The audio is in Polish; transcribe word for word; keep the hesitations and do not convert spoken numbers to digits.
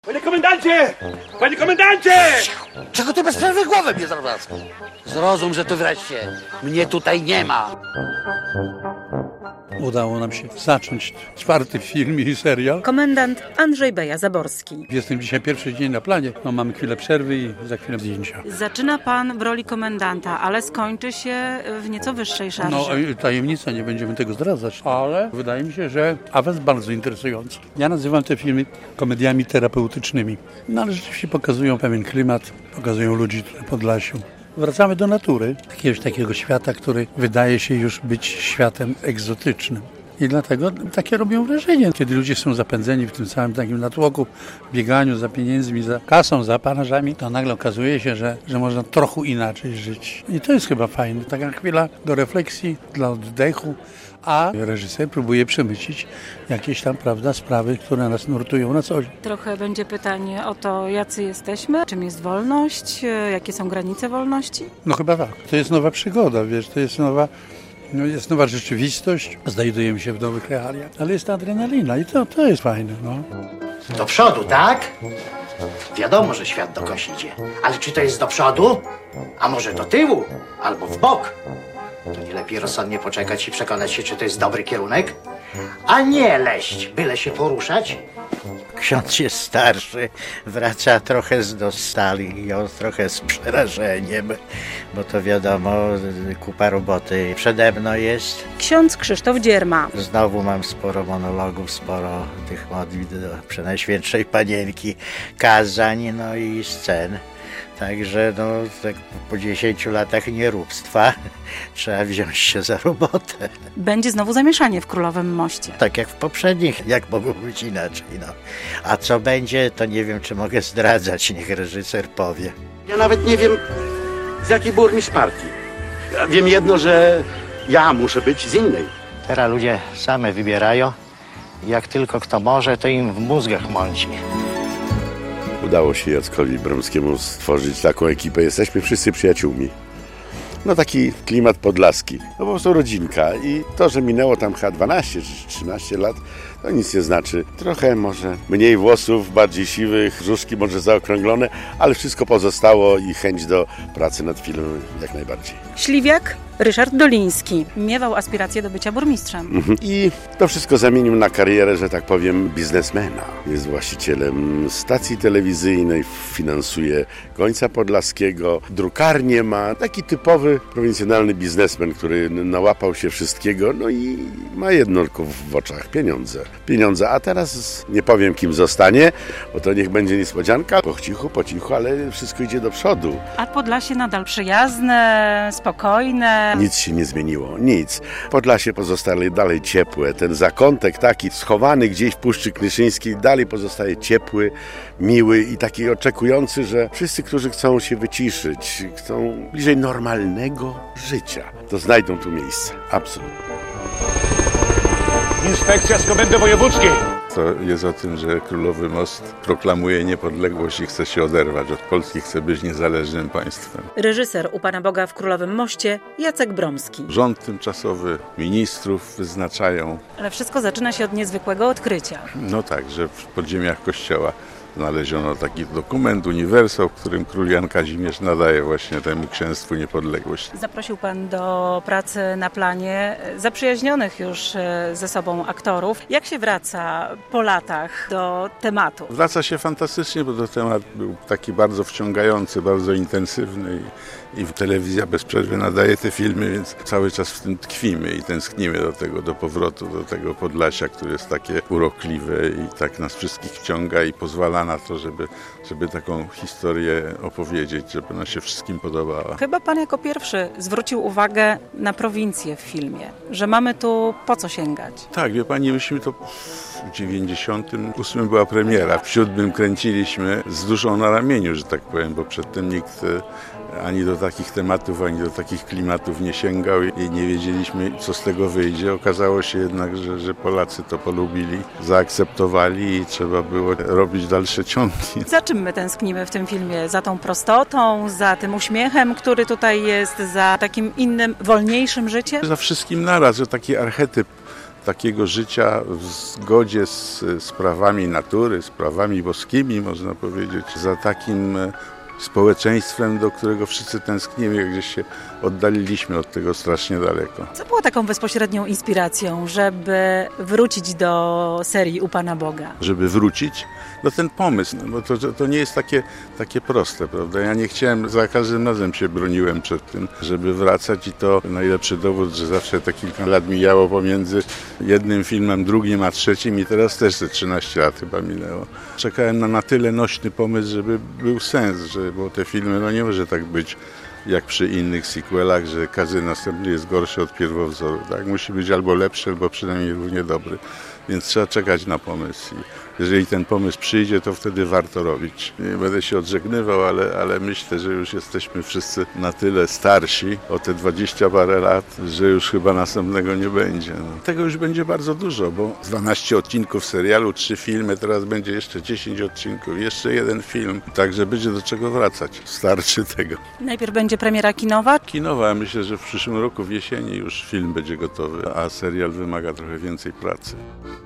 Panie komendancie! Panie komendancie! Czego ty bez przerwy głowę mnie zawracasz? Zrozum, że tu wreszcie mnie tutaj nie ma. Udało nam się zacząć czwarty film i serial. Komendant Andrzej Beja-Zaborski. Jestem dzisiaj pierwszy dzień na planie. No, mamy chwilę przerwy i za chwilę zdjęcia. Zaczyna pan w roli komendanta, ale skończy się w nieco wyższej szarze. No tajemnica, nie będziemy tego zdradzać, ale wydaje mi się, że awans bardzo interesujący. Ja nazywam te filmy komediami terapeutycznymi. No ale rzeczywiście pokazują pewien klimat, pokazują ludzi na Podlasiu. Wracamy do natury, jakiegoś takiego świata, który wydaje się już być światem egzotycznym. I dlatego takie robią wrażenie, kiedy ludzie są zapędzeni w tym całym takim natłoku, bieganiu za pieniędzmi, za kasą, za apanażami, to nagle okazuje się, że, że można trochę inaczej żyć. I to jest chyba fajne, taka chwila do refleksji, dla oddechu, a reżyser próbuje przemycić jakieś tam, prawda, sprawy, które nas nurtują na co dzień. Trochę będzie pytanie o to, jacy jesteśmy, czym jest wolność, jakie są granice wolności? No chyba tak. To jest nowa przygoda, wiesz, to jest nowa... No jest nowa rzeczywistość, znajdujemy się w nowych realiach, ale jest ta adrenalina i to, to jest fajne. No. Do przodu, tak? Wiadomo, że świat dokądś idzie, ale czy to jest do przodu? A może do tyłu? Albo w bok? To nie lepiej rozsądnie poczekać i przekonać się, czy to jest dobry kierunek? A nie leść, byle się poruszać? Ksiądz jest starszy, wraca trochę z dostali i on trochę z przerażeniem, bo to wiadomo, kupa roboty przede mną jest. Ksiądz Krzysztof Dzierma. Znowu mam sporo monologów, sporo tych modlitw do Przenajświętszej Panienki, kazań, no i scen. Także no, tak po dziesięciu latach nieróbstwa trzeba wziąć się za robotę. Będzie znowu zamieszanie w Królowym Moście. Tak jak w poprzednich, jak mogło być inaczej. No. A co będzie, to nie wiem, czy mogę zdradzać, niech reżyser powie. Ja nawet nie wiem, z jakiej burmistrz partii. Ja wiem jedno, że ja muszę być z innej. Teraz ludzie same wybierają. Jak tylko kto może, to im w mózgach mąci. Udało się Jackowi Bromskiemu stworzyć taką ekipę. Jesteśmy wszyscy przyjaciółmi. No taki klimat podlaski. No po prostu rodzinka. I to, że minęło tam chyba dwanaście czy trzynaście lat, to nic nie znaczy. Trochę może mniej włosów, bardziej siwych, brzuszki może zaokrąglone, ale wszystko pozostało i chęć do pracy nad filmem jak najbardziej. Śliwiak Ryszard Doliński. Miewał aspiracje do bycia burmistrzem. Mhm. I to wszystko zamienił na karierę, że tak powiem, biznesmena. Jest właścicielem stacji telewizyjnej, finansuje Gońca Podlaskiego, drukarnię ma. Taki typowy, prowincjonalny biznesmen, który nałapał się wszystkiego, no i ma jedno tylko w oczach, pieniądze. Pieniądze, a teraz nie powiem, kim zostanie, bo to niech będzie niespodzianka. Po cichu, po cichu, ale wszystko idzie do przodu. A Podlasie nadal przyjazne, spokojne. Nic się nie zmieniło, nic. Podlasie pozostaje dalej ciepłe. Ten zakątek taki schowany gdzieś w Puszczy Knyszyńskiej dalej pozostaje ciepły, miły i taki oczekujący, że wszyscy, którzy chcą się wyciszyć, chcą bliżej normalnego życia, to znajdą tu miejsce. Absolutnie. Inspekcja z Komendy Wojewódzkiej. To jest o tym, że Królowy Most proklamuje niepodległość i chce się oderwać od Polski, chce być niezależnym państwem. Reżyser U Pana Boga w Królowym Moście Jacek Bromski. Rząd tymczasowy, ministrów wyznaczają. Ale wszystko zaczyna się od niezwykłego odkrycia. No tak, że w podziemiach kościoła znaleziono taki dokument, uniwersał, w którym król Jan Kazimierz nadaje właśnie temu księstwu niepodległość. Zaprosił pan do pracy na planie zaprzyjaźnionych już ze sobą aktorów. Jak się wraca po latach do tematu? Wraca się fantastycznie, bo to temat był taki bardzo wciągający, bardzo intensywny i, i telewizja bez przerwy nadaje te filmy, więc cały czas w tym tkwimy i tęsknimy do tego, do powrotu, do tego Podlasia, które jest takie urokliwe i tak nas wszystkich wciąga i pozwala na to, żeby, żeby taką historię opowiedzieć, żeby ona się wszystkim podobała. Chyba pan jako pierwszy zwrócił uwagę na prowincję w filmie, że mamy tu po co sięgać. Tak, wie pani, myśmy to w dziewięćdziesiątym ósmym była premiera, w siódmym kręciliśmy z duszą na ramieniu, że tak powiem, bo przedtem nikt ani do takich tematów, ani do takich klimatów nie sięgał i nie wiedzieliśmy, co z tego wyjdzie. Okazało się jednak, że, że Polacy to polubili, zaakceptowali i trzeba było robić dalsze ciągi. Za czym my tęsknimy w tym filmie? Za tą prostotą, za tym uśmiechem, który tutaj jest, za takim innym, wolniejszym życiem? Za wszystkim naraz, że taki archetyp takiego życia w zgodzie z sprawami natury, sprawami boskimi, można powiedzieć, za takim społeczeństwem, do którego wszyscy tęsknimy, jak gdzieś się oddaliliśmy od tego strasznie daleko. Co było taką bezpośrednią inspiracją, żeby wrócić do serii U Pana Boga? Żeby wrócić, no ten pomysł, no bo to, to nie jest takie, takie proste, prawda? Ja nie chciałem, za każdym razem się broniłem przed tym, żeby wracać i to najlepszy dowód, że zawsze te kilka lat mijało pomiędzy jednym filmem, drugim a trzecim i teraz też te trzynaście lat chyba minęło. Czekałem na na tyle nośny pomysł, żeby był sens, że bo te filmy, no nie może tak być jak przy innych sequelach, że każdy następny jest gorszy od pierwowzoru. Tak? Musi być albo lepszy, albo przynajmniej równie dobry. Więc trzeba czekać na pomysł. I jeżeli ten pomysł przyjdzie, to wtedy warto robić. Nie będę się odżegnywał, ale, ale myślę, że już jesteśmy wszyscy na tyle starsi o te dwadzieścia parę lat, że już chyba następnego nie będzie. No. Tego już będzie bardzo dużo, bo dwanaście odcinków serialu, trzy filmy, teraz będzie jeszcze dziesięć odcinków, jeszcze jeden film. Także będzie do czego wracać. Starczy tego. Najpierw będzie premiera kinowa. Kinowa, ja myślę, że w przyszłym roku w jesieni już film będzie gotowy, a serial wymaga trochę więcej pracy.